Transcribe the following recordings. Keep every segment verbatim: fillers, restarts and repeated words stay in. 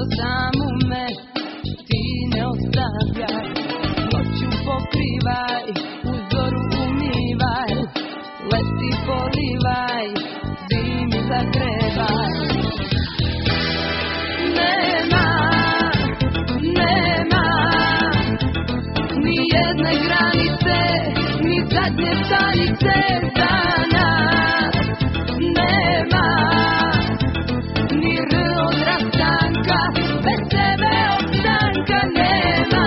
samu me ti ne ostavljaj, noću pokrivaj, u zoru umivaj, leti polivaj, zimi zagrevaj. Nema, nema ni jedne granice, ni zadnje stanice za nas. Nema ni r od rastanka, bez tebe opstanka nema.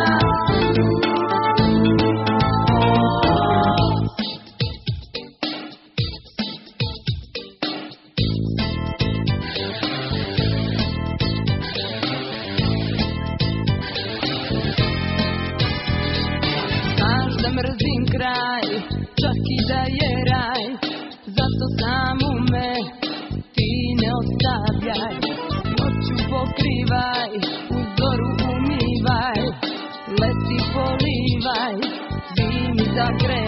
Znaš da mrzim kraj, čak i da je raj, zato samu me ti ne ostavljaj, noću pokrivaj, u zoru umivaj, leti polivaj, zimi zagrevaj.